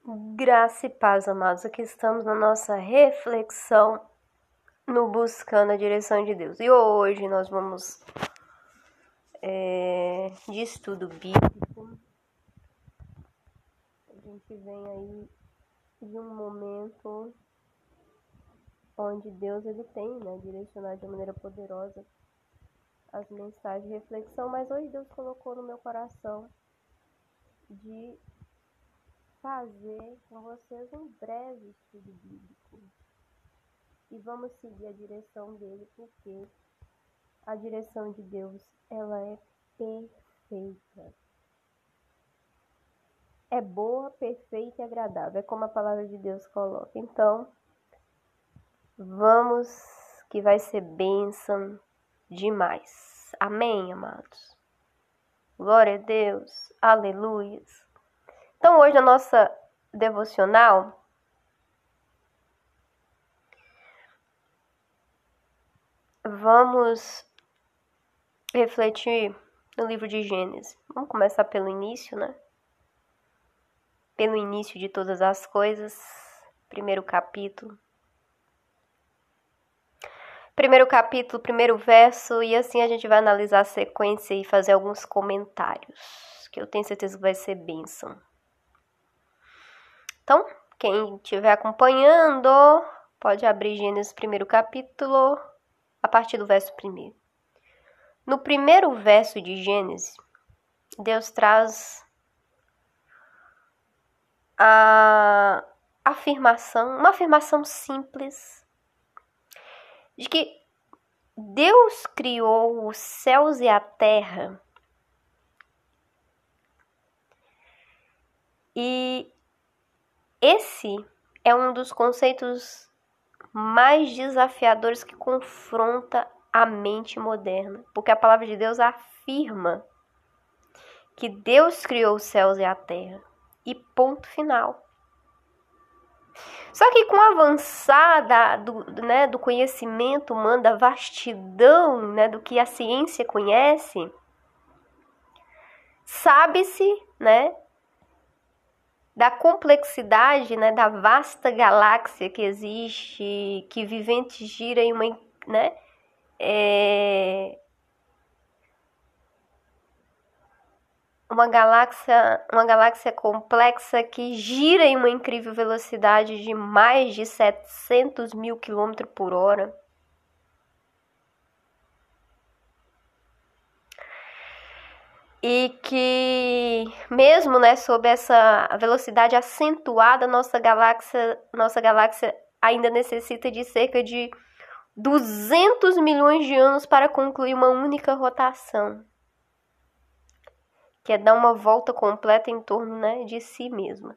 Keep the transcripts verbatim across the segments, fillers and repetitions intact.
Graça e paz, amados. Aqui estamos na nossa reflexão no Buscando a Direção de Deus. E hoje nós vamos é, de estudo bíblico. A gente vem aí de um momento onde Deus ele tem, né, direcionado de maneira poderosa as mensagens de reflexão, mas hoje Deus colocou no meu coração de fazer com vocês um breve estudo bíblico. E vamos seguir a direção dele, porque a direção de Deus, ela é perfeita. É boa, perfeita e agradável. É como a palavra de Deus coloca. Então, vamos, que vai ser bênção demais. Amém, amados? Glória a Deus. Aleluia. Então, hoje, na nossa devocional, vamos refletir no livro de Gênesis. Vamos começar pelo início, né? Pelo início de todas as coisas. Primeiro capítulo. Primeiro capítulo, primeiro verso. E assim a gente vai analisar a sequência e fazer alguns comentários, que eu tenho certeza que vai ser bênção. Então, quem estiver acompanhando, pode abrir Gênesis primeiro capítulo, a partir do verso primeiro. No primeiro verso de Gênesis, Deus traz a afirmação, uma afirmação simples, de que Deus criou os céus e a terra e esse é um dos conceitos mais desafiadores que confronta a mente moderna, porque a palavra de Deus afirma que Deus criou os céus e a terra, e ponto final. Só que com o avançar da, do, né, do conhecimento humano, da vastidão, né, do que a ciência conhece, sabe-se, né, da complexidade, né, da vasta galáxia que existe, que vivente gira em uma, né, é, uma galáxia, uma galáxia complexa que gira em uma incrível velocidade de mais de setecentos mil quilômetros por hora. E que, mesmo, né, sob essa velocidade acentuada, nossa galáxia, nossa galáxia ainda necessita de cerca de duzentos milhões de anos para concluir uma única rotação, que é dar uma volta completa em torno, né, de si mesma.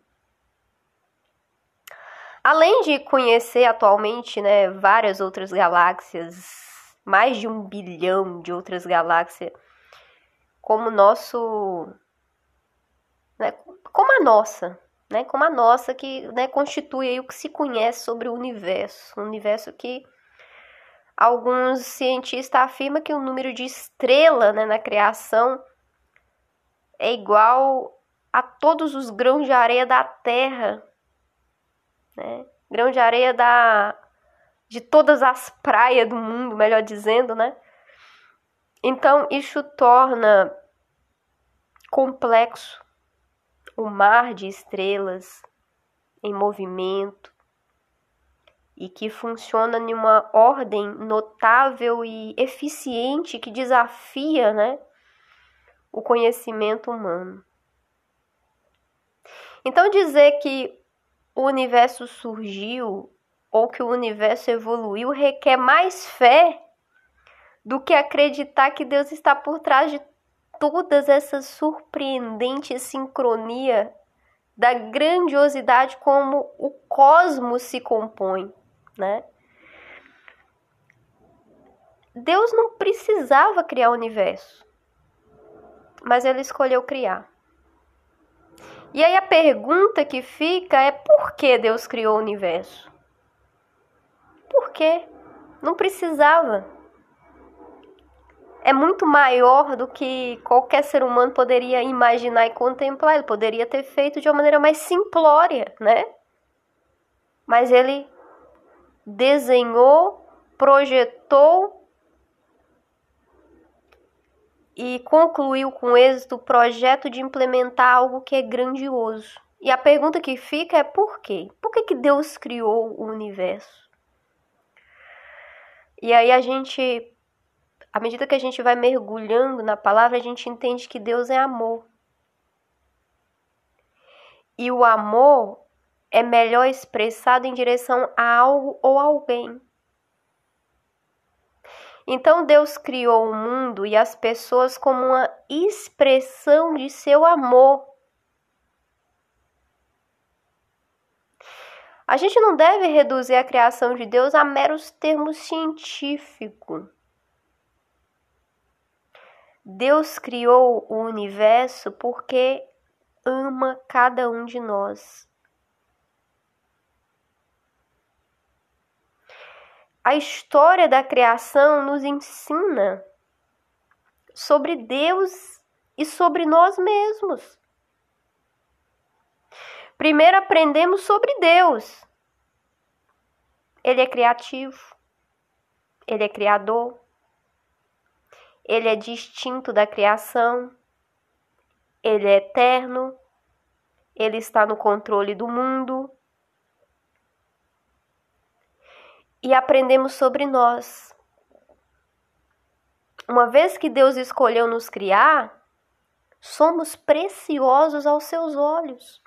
Além de conhecer atualmente, né, várias outras galáxias, mais de um bilhão de outras galáxias, como nosso, né, como a nossa, né, como a nossa que, né, constitui aí o que se conhece sobre o universo, um universo que alguns cientistas afirmam que o número de estrelas, né, na criação é igual a todos os grãos de areia da Terra, né, grão de areia da, de todas as praias do mundo, melhor dizendo, né. Então, isso torna complexo o mar de estrelas em movimento e que funciona em uma ordem notável e eficiente que desafia, né, o conhecimento humano. Então, dizer que o universo surgiu ou que o universo evoluiu requer mais fé do que acreditar que Deus está por trás de todas essas surpreendentes sincronia da grandiosidade como o cosmos se compõe, né? Deus não precisava criar o universo, mas ele escolheu criar. E aí a pergunta que fica é: por que Deus criou o universo? Por quê? Não precisava. é muito maior do que qualquer ser humano poderia imaginar e contemplar. Ele poderia ter feito de uma maneira mais simplória, né? Mas ele desenhou, projetou e concluiu com êxito o projeto de implementar algo que é grandioso. E a pergunta que fica é por quê? Por que que Deus criou o universo? E aí a gente, à medida que a gente vai mergulhando na palavra, a gente entende que Deus é amor. E o amor é melhor expressado em direção a algo ou alguém. Então Deus criou o mundo e as pessoas como uma expressão de seu amor. A gente não deve reduzir a criação de Deus a meros termos científicos. Deus criou o universo porque ama cada um de nós. A história da criação nos ensina sobre Deus e sobre nós mesmos. Primeiro aprendemos sobre Deus. Ele é criativo, ele é criador, ele é distinto da criação, ele é eterno, ele está no controle do mundo. E aprendemos sobre nós. Uma vez que Deus escolheu nos criar, somos preciosos aos seus olhos.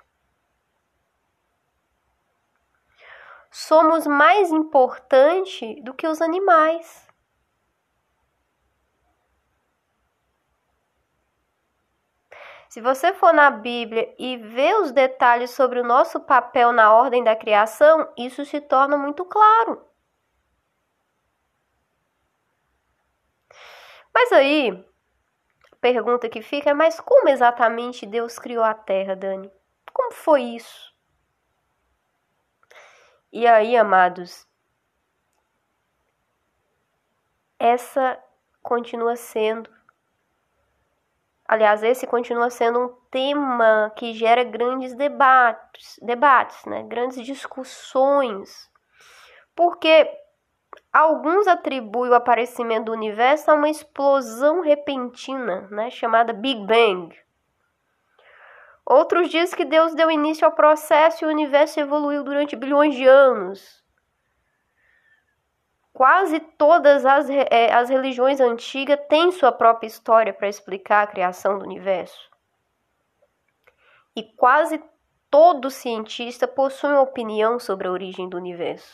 Somos mais importantes do que os animais. Se você for na Bíblia e ver os detalhes sobre o nosso papel na ordem da criação, isso se torna muito claro. Mas aí, a pergunta que fica é, mas como exatamente Deus criou a Terra, Dani? Como foi isso? E aí, amados, essa continua sendo, aliás, esse continua sendo um tema que gera grandes debates, debates, né? Grandes discussões, porque alguns atribuem o aparecimento do universo a uma explosão repentina, né, chamada Big Bang. Outros dizem que Deus deu início ao processo e o universo evoluiu durante bilhões de anos. Quase todas as, é, as religiões antigas têm sua própria história para explicar a criação do universo. E quase todo cientista possui uma opinião sobre a origem do universo.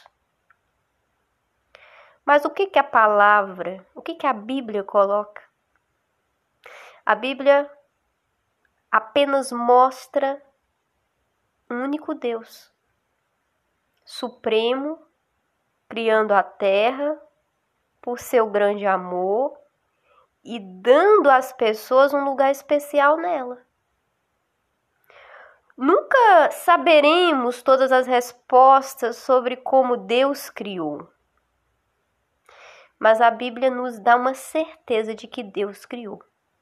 Mas o que que a palavra, o que que a Bíblia coloca? A Bíblia apenas mostra um único Deus, supremo, criando a terra por seu grande amor e dando às pessoas um lugar especial nela. Nunca saberemos todas as respostas sobre como Deus criou. Mas a Bíblia nos dá uma certeza de que Deus criou.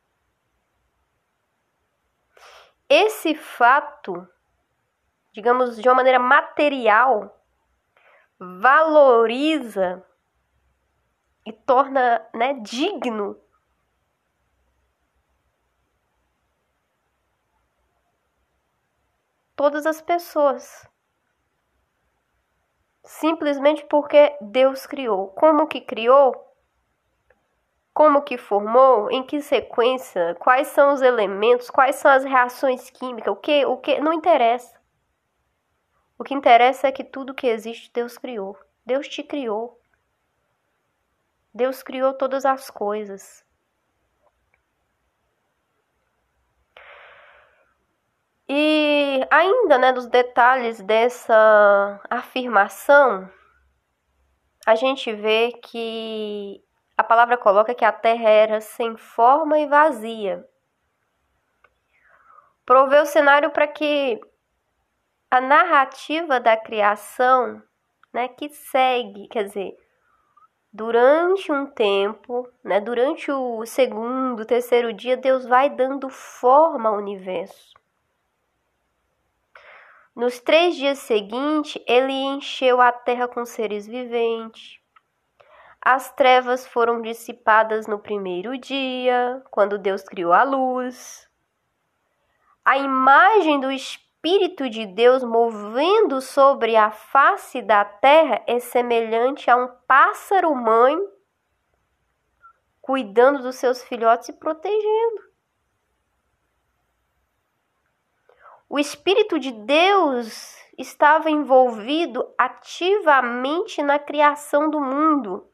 Esse fato, digamos, de uma maneira material, valoriza e torna, né, digno todas as pessoas. Simplesmente porque Deus criou. Como que criou? Como que formou? Em que sequência? Quais são os elementos? Quais são as reações químicas? O que? O que? Não interessa. O que interessa é que tudo que existe Deus criou. Deus te criou. Deus criou todas as coisas. E ainda, né, dos detalhes dessa afirmação, a gente vê que a palavra coloca que a terra era sem forma e vazia. Provê o cenário para que a narrativa da criação, né, que segue, quer dizer, durante um tempo, né, durante o segundo, terceiro dia, Deus vai dando forma ao universo. Nos três dias seguintes, ele encheu a terra com seres viventes. As trevas foram dissipadas no primeiro dia, quando Deus criou a luz. A imagem do Espírito de Deus movendo sobre a face da terra é semelhante a um pássaro mãe cuidando dos seus filhotes e protegendo. O Espírito de Deus estava envolvido ativamente na criação do mundo.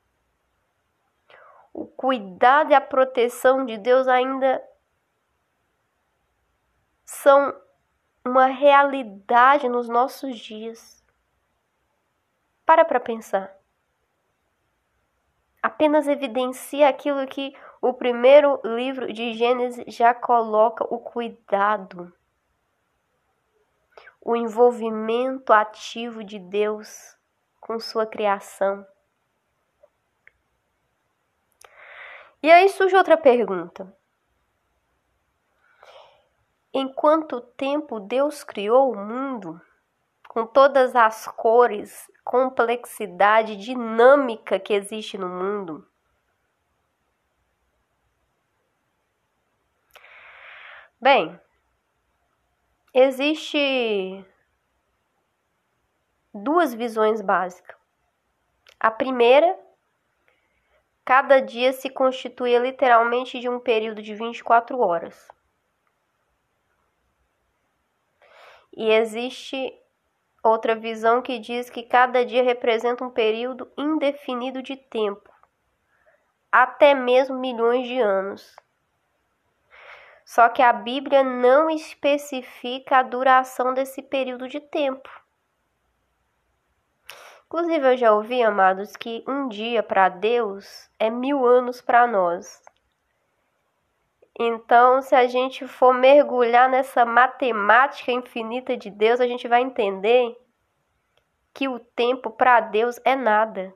O cuidado e a proteção de Deus ainda são uma realidade nos nossos dias. Para para pensar. Apenas evidencia aquilo que o primeiro livro de Gênesis já coloca, o cuidado, o envolvimento ativo de Deus com sua criação. E aí surge outra pergunta. Em quanto tempo Deus criou o mundo, com todas as cores, complexidade, dinâmica que existe no mundo? Bem, existe duas visões básicas. A primeira, cada dia se constituía literalmente de um período de vinte e quatro horas. E existe outra visão que diz que cada dia representa um período indefinido de tempo, até mesmo milhões de anos. Só que a Bíblia não especifica a duração desse período de tempo. Inclusive, eu já ouvi, amados, que um dia para Deus é mil anos para nós. Então, se a gente for mergulhar nessa matemática infinita de Deus, a gente vai entender que o tempo para Deus é nada.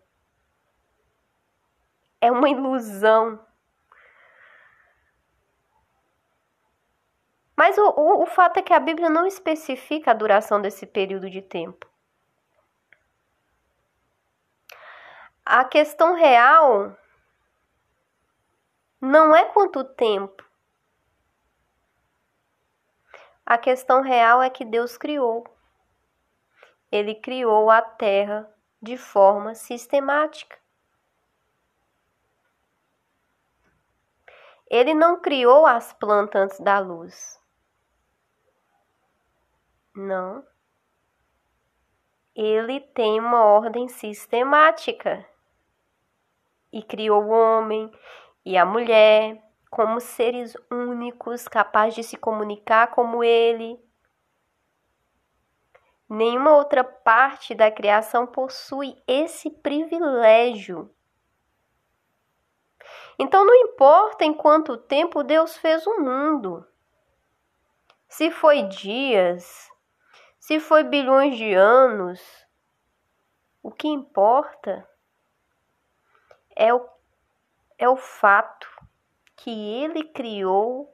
É uma ilusão. Mas o, o, o fato é que a Bíblia não especifica a duração desse período de tempo. A questão real não é quanto tempo. A questão real é que Deus criou. Ele criou a terra de forma sistemática. Ele não criou as plantas antes da luz. Não. Ele tem uma ordem sistemática. E criou o homem e a mulher como seres únicos, capazes de se comunicar como ele. Nenhuma outra parte da criação possui esse privilégio. Então não importa em quanto tempo Deus fez o mundo. Se foi dias, se foi bilhões de anos, o que importa é o, é o fato que ele criou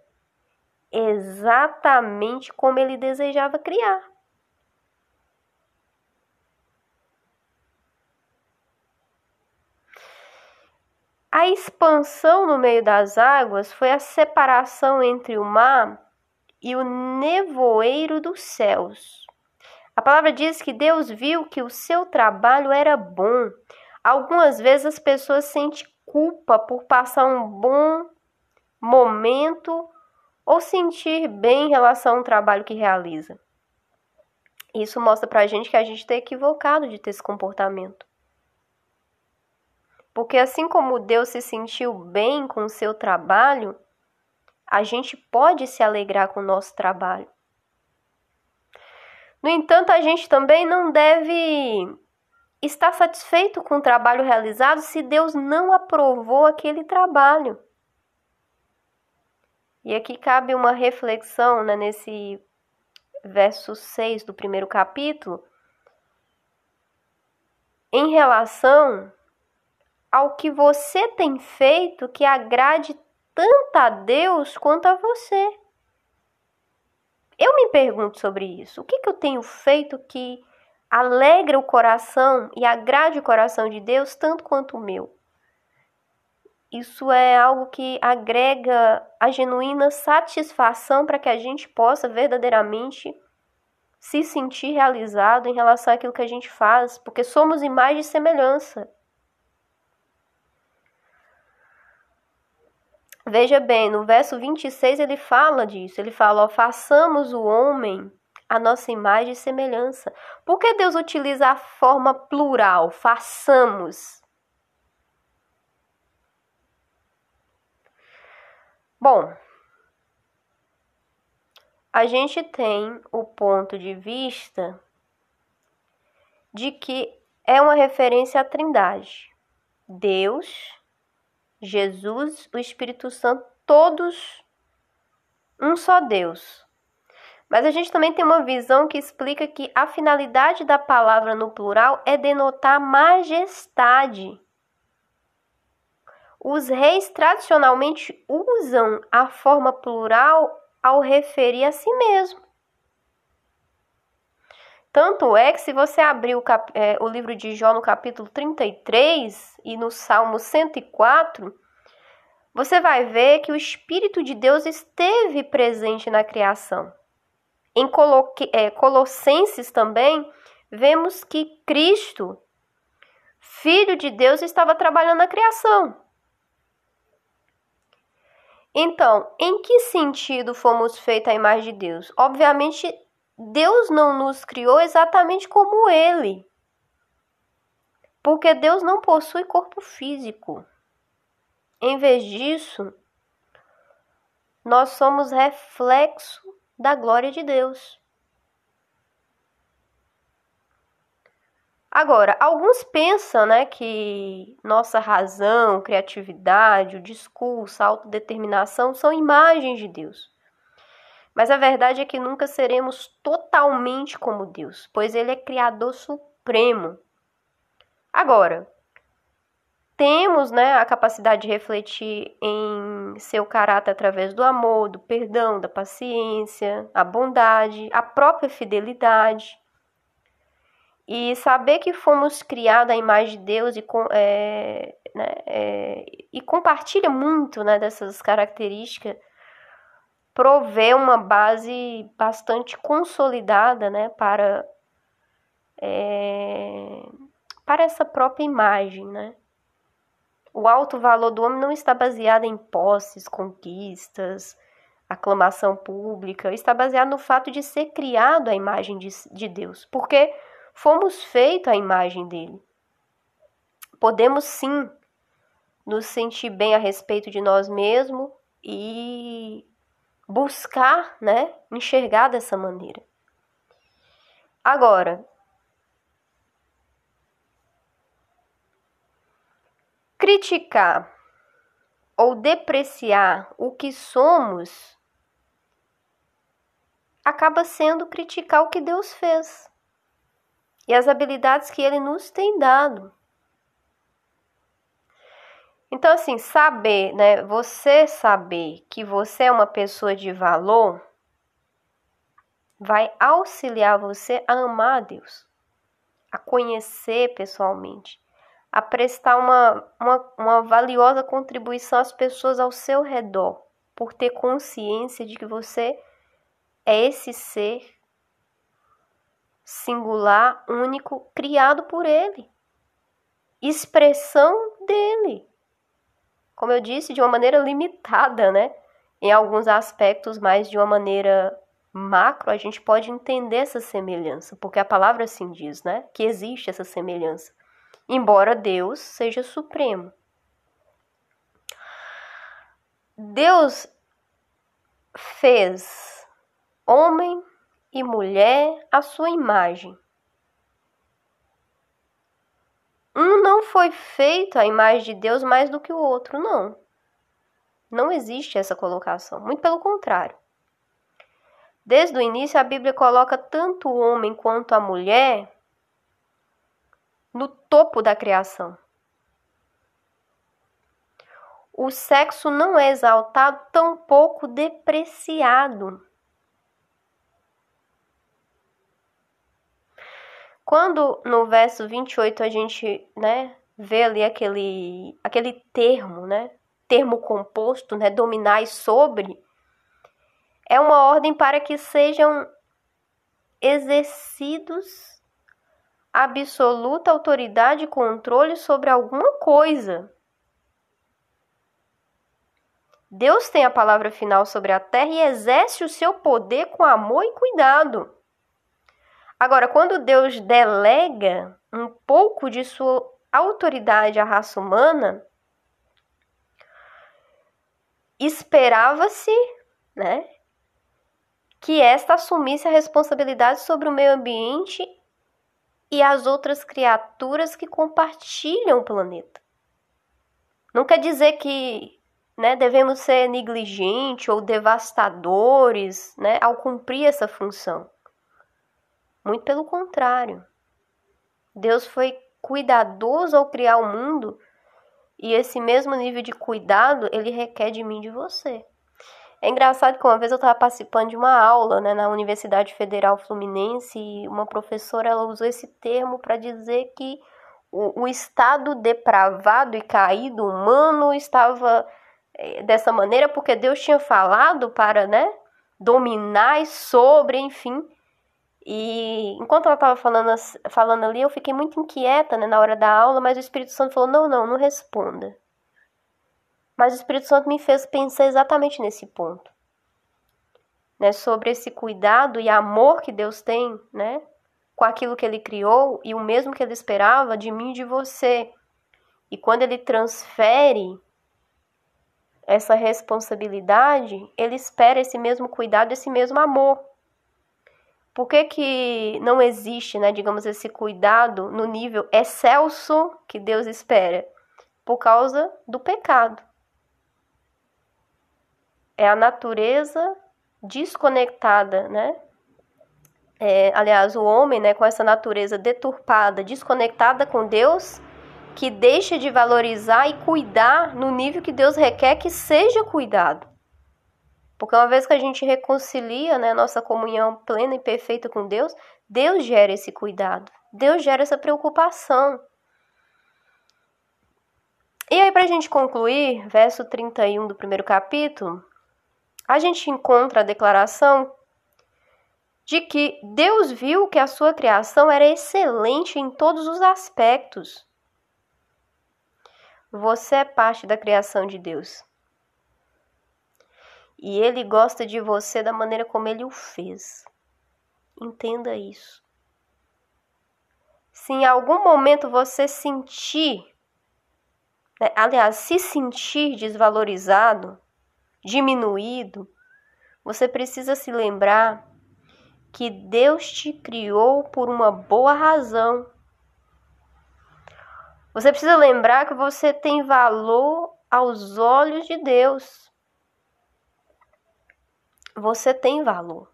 exatamente como ele desejava criar. A expansão no meio das águas foi a separação entre o mar e o nevoeiro dos céus. A palavra diz que Deus viu que o seu trabalho era bom. Algumas vezes as pessoas sentem culpa por passar um bom momento ou sentir bem em relação ao trabalho que realiza. Isso mostra pra gente que a gente está equivocado de ter esse comportamento. Porque assim como Deus se sentiu bem com o seu trabalho, a gente pode se alegrar com o nosso trabalho. No entanto, a gente também não deve estar satisfeito com o trabalho realizado se Deus não aprovou aquele trabalho. E aqui cabe uma reflexão, né, nesse verso seis do primeiro capítulo, em relação ao que você tem feito que agrade tanto a Deus quanto a você. Eu me pergunto sobre isso. O que, que eu tenho feito que alegra o coração e agrade o coração de Deus tanto quanto o meu? Isso é algo que agrega a genuína satisfação para que a gente possa verdadeiramente se sentir realizado em relação àquilo que a gente faz, porque somos imagem e semelhança. Veja bem, no verso vinte e seis ele fala disso, ele fala, ó, façamos o homem a nossa imagem e semelhança. Por que Deus utiliza a forma plural, façamos? Bom, a gente tem o ponto de vista de que é uma referência à Trindade. Deus, Jesus, o Espírito Santo, todos um só Deus. Mas a gente também tem uma visão que explica que a finalidade da palavra no plural é denotar majestade. Os reis tradicionalmente usam a forma plural ao referir a si mesmo. Tanto é que se você abrir o, cap- é, o livro de Jó no capítulo trinta e três e no Salmo cento e quatro, você vai ver que o Espírito de Deus esteve presente na criação. Em Coloque- é, Colossenses também, vemos que Cristo, Filho de Deus, estava trabalhando na criação. Então, em que sentido fomos feitos à imagem de Deus? Obviamente, Deus não nos criou exatamente como Ele, porque Deus não possui corpo físico. Em vez disso, nós somos reflexo da glória de Deus. Agora, alguns pensam, né, que nossa razão, criatividade, o discurso, a autodeterminação são imagens de Deus. Mas a verdade é que nunca seremos totalmente como Deus, pois Ele é Criador Supremo. Agora, temos, né, a capacidade de refletir em seu caráter através do amor, do perdão, da paciência, a bondade, a própria fidelidade. E saber que fomos criados à imagem de Deus e, é, né, é, e compartilha muito, né, dessas características, provê uma base bastante consolidada, né, para, é, para essa própria imagem, né? O alto valor do homem não está baseado em posses, conquistas, aclamação pública, está baseado no fato de ser criado à imagem de, de Deus, porque fomos feitos à imagem dele. Podemos sim nos sentir bem a respeito de nós mesmos e buscar, né, enxergar dessa maneira. Agora, criticar ou depreciar o que somos acaba sendo criticar o que Deus fez e as habilidades que Ele nos tem dado. Então, assim, saber, né, você saber que você é uma pessoa de valor vai auxiliar você a amar a Deus, a conhecer pessoalmente, a prestar uma, uma, uma valiosa contribuição às pessoas ao seu redor, por ter consciência de que você é esse ser singular, único, criado por Ele, expressão dele. Como eu disse, de uma maneira limitada, né? Em alguns aspectos, mas de uma maneira macro, a gente pode entender essa semelhança, porque a palavra assim diz, né? Que existe essa semelhança, embora Deus seja supremo. Deus fez homem e mulher à sua imagem. Um não foi feito à imagem de Deus mais do que o outro, não. Não existe essa colocação, muito pelo contrário. Desde o início, a Bíblia coloca tanto o homem quanto a mulher no topo da criação. o sexo não é exaltado, tampouco depreciado. Quando no verso vinte e oito a gente, né, vê ali aquele, aquele termo, né, termo composto, né, dominai sobre, é uma ordem para que sejam exercidos absoluta autoridade e controle sobre alguma coisa. Deus tem a palavra final sobre a terra e exerce o seu poder com amor e cuidado. Agora, quando Deus delega um pouco de sua autoridade à raça humana, esperava-se, né, que esta assumisse a responsabilidade sobre o meio ambiente e as outras criaturas que compartilham o planeta. Não quer dizer que, né, devemos ser negligentes ou devastadores, né, ao cumprir essa função. Muito pelo contrário. Deus foi cuidadoso ao criar o mundo e esse mesmo nível de cuidado ele requer de mim e de você. É engraçado que uma vez eu estava participando de uma aula, né, na Universidade Federal Fluminense e uma professora ela usou esse termo para dizer que o, o estado depravado e caído humano estava é, dessa maneira porque Deus tinha falado para, né, dominar sobre, enfim. E enquanto ela estava falando, falando ali, eu fiquei muito inquieta, né, na hora da aula, mas o Espírito Santo falou, não, não, não responda. Mas o Espírito Santo me fez pensar exatamente nesse ponto, né, sobre esse cuidado e amor que Deus tem, né, com aquilo que Ele criou e o mesmo que Ele esperava de mim e de você. E quando Ele transfere essa responsabilidade, Ele espera esse mesmo cuidado, esse mesmo amor. Por que que não existe, né, digamos, esse cuidado no nível excelso que Deus espera? Por causa do pecado. É a natureza desconectada, né? É, aliás, o homem, né, com essa natureza deturpada, desconectada com Deus, que deixa de valorizar e cuidar no nível que Deus requer que seja cuidado. Porque uma vez que a gente reconcilia, né, nossa comunhão plena e perfeita com Deus, Deus gera esse cuidado, Deus gera essa preocupação. E aí, para a gente concluir, verso trinta e um do primeiro capítulo, a gente encontra a declaração de que Deus viu que a sua criação era excelente em todos os aspectos. Você é parte da criação de Deus. E Ele gosta de você da maneira como Ele o fez. Entenda isso. Se em algum momento você sentir, né, aliás, se sentir desvalorizado, diminuído, você precisa se lembrar que Deus te criou por uma boa razão. Você precisa lembrar que você tem valor aos olhos de Deus. Você tem valor.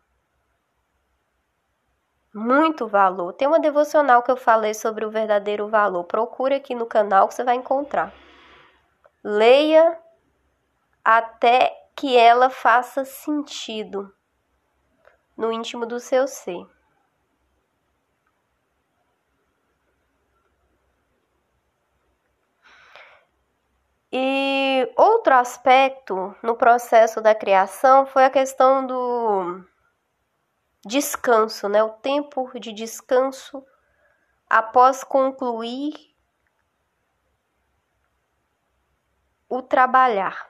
Muito valor. Tem uma devocional que eu falei sobre o verdadeiro valor. Procure aqui no canal que você vai encontrar. Leia até que ela faça sentido no íntimo do seu ser. E outro aspecto no processo da criação foi a questão do descanso, né? O tempo de descanso após concluir o trabalhar.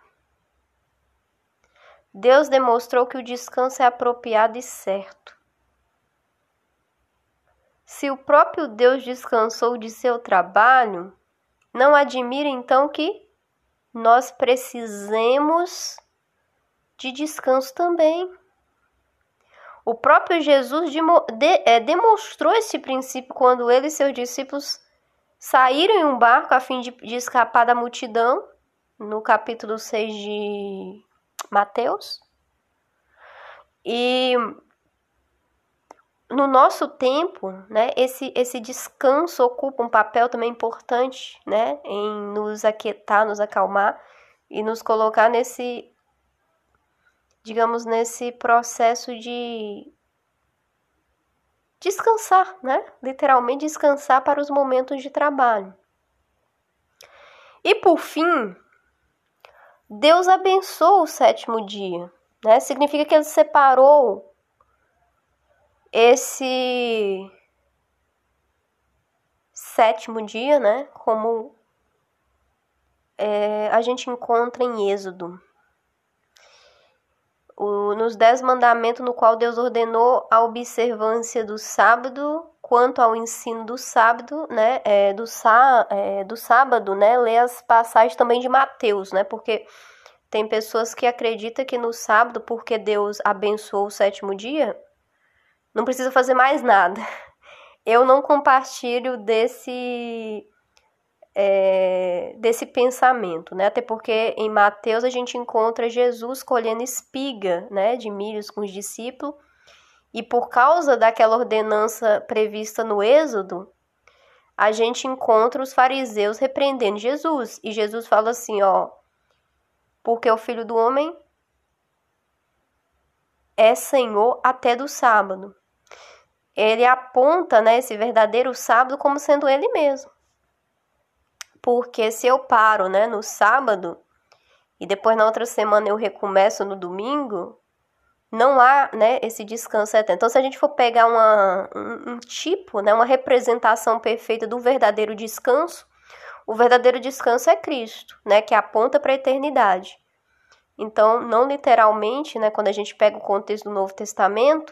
Deus demonstrou que o descanso é apropriado e certo. Se o próprio Deus descansou de seu trabalho, não admira então que nós precisemos de descanso também. O próprio Jesus demonstrou esse princípio quando ele e seus discípulos saíram em um barco a fim de, de escapar da multidão, no capítulo seis de Mateus. E no nosso tempo, né, esse, esse descanso ocupa um papel também importante, né, em nos aquietar, nos acalmar. e nos colocar nesse, digamos, nesse processo de descansar, né? Literalmente descansar para os momentos de trabalho. E por fim, Deus abençoou o sétimo dia, né? Significa que ele separou esse sétimo dia, né? Como é, a gente encontra em Êxodo. O, nos dez mandamentos, no qual Deus ordenou a observância do sábado, quanto ao ensino do sábado, né, é, do, sá, é, do sábado, né, lê as passagens também de Mateus, né, porque tem pessoas que acreditam que no sábado, porque Deus abençoou o sétimo dia, não precisa fazer mais nada. Eu não compartilho desse... É, desse pensamento, né? Até porque em Mateus a gente encontra Jesus colhendo espiga, né, de milhos com os discípulos, e por causa daquela ordenança prevista no Êxodo, a gente encontra os fariseus repreendendo Jesus, e Jesus fala assim, ó, porque o Filho do Homem é Senhor até do sábado. Ele aponta, né, esse verdadeiro sábado como sendo ele mesmo. Porque se eu paro, né, no sábado e depois na outra semana eu recomeço no domingo, não há, né, esse descanso eterno. Então, se a gente for pegar uma, um, um tipo, né, uma representação perfeita do verdadeiro descanso, o verdadeiro descanso é Cristo, né, que aponta para a eternidade. Então, não literalmente, né, quando a gente pega o contexto do Novo Testamento,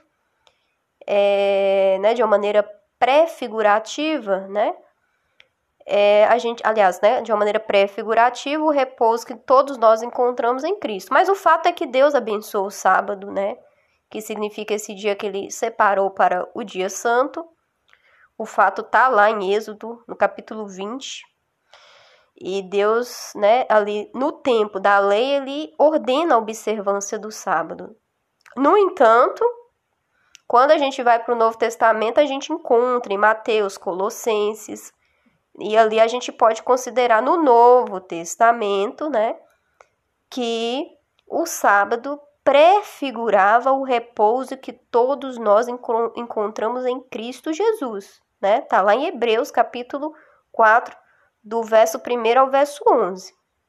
é, né, de uma maneira pré-figurativa, né, É, a gente, aliás, né, de uma maneira pré-figurativa, o repouso que todos nós encontramos em Cristo. Mas o fato é que Deus abençoou o sábado, né, que significa esse dia que ele separou para o dia santo. O fato está lá em Êxodo, no capítulo vinte. E Deus, né, ali no tempo da lei, ele ordena a observância do sábado. No entanto, quando a gente vai para o Novo Testamento, a gente encontra em Mateus, Colossenses, e ali a gente pode considerar no Novo Testamento, né, que o sábado prefigurava o repouso que todos nós encontramos em Cristo Jesus, né? Tá lá em Hebreus, capítulo quatro, do verso primeiro ao verso onze.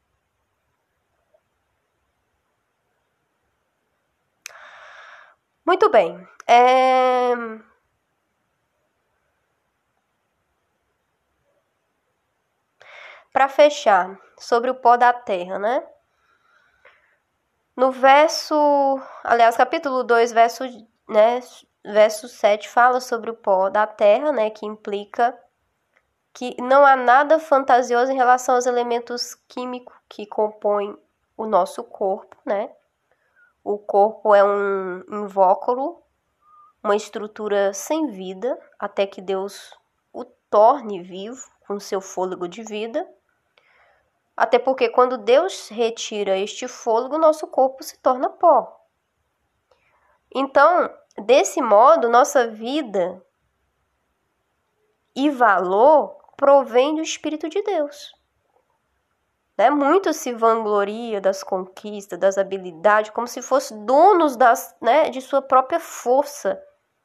Muito bem. É... Para fechar, sobre o pó da terra, né? No verso, aliás, capítulo dois, verso, né, verso sete, fala sobre o pó da terra, né, que implica que não há nada fantasioso em relação aos elementos químicos que compõem o nosso corpo, né? O corpo é um invólucro, uma estrutura sem vida, até que Deus o torne vivo com seu fôlego de vida. Até porque quando Deus retira este fôlego, nosso corpo se torna pó. Então, desse modo, nossa vida e valor provém do Espírito de Deus. Né? Muito se vangloria das conquistas, das habilidades, como se fosse donos das, né, de sua própria força.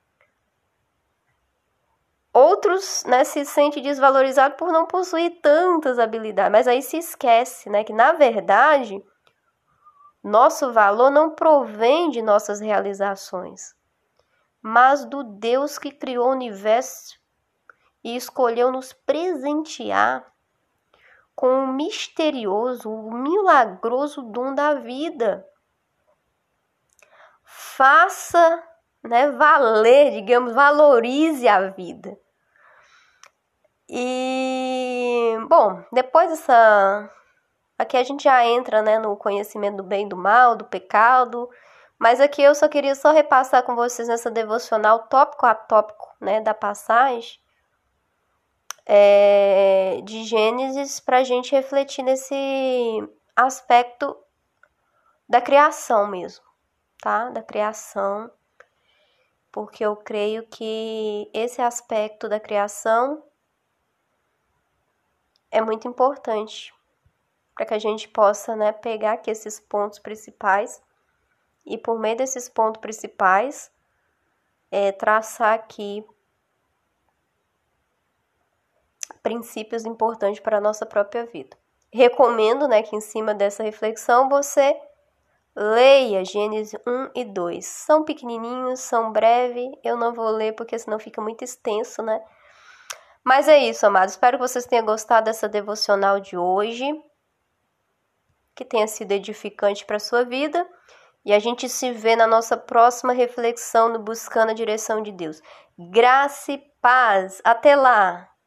Outros, né, se sentem desvalorizados por não possuir tantas habilidades, mas aí se esquece, né, que na verdade nosso valor não provém de nossas realizações, mas do Deus que criou o universo e escolheu nos presentear com o misterioso, o milagroso dom da vida. Faça, né, valer, digamos, valorize a vida. E, bom, depois dessa... Aqui a gente já entra, né, no conhecimento do bem e do mal, do pecado, mas aqui eu só queria só repassar com vocês nessa devocional, tópico a tópico, né, da passagem é, de Gênesis, para a gente refletir nesse aspecto da criação mesmo, tá? Da criação, porque eu creio que esse aspecto da criação é muito importante para que a gente possa, né, pegar aqui esses pontos principais e por meio desses pontos principais é, traçar aqui princípios importantes para a nossa própria vida. Recomendo, né, que em cima dessa reflexão você leia Gênesis um e dois. São pequenininhos, são breves, eu não vou ler porque senão fica muito extenso, né? Mas é isso, amados. Espero que vocês tenham gostado dessa devocional de hoje, que tenha sido edificante para a sua vida. E a gente se vê na nossa próxima reflexão no Buscando a Direção de Deus. Graça e paz. Até lá!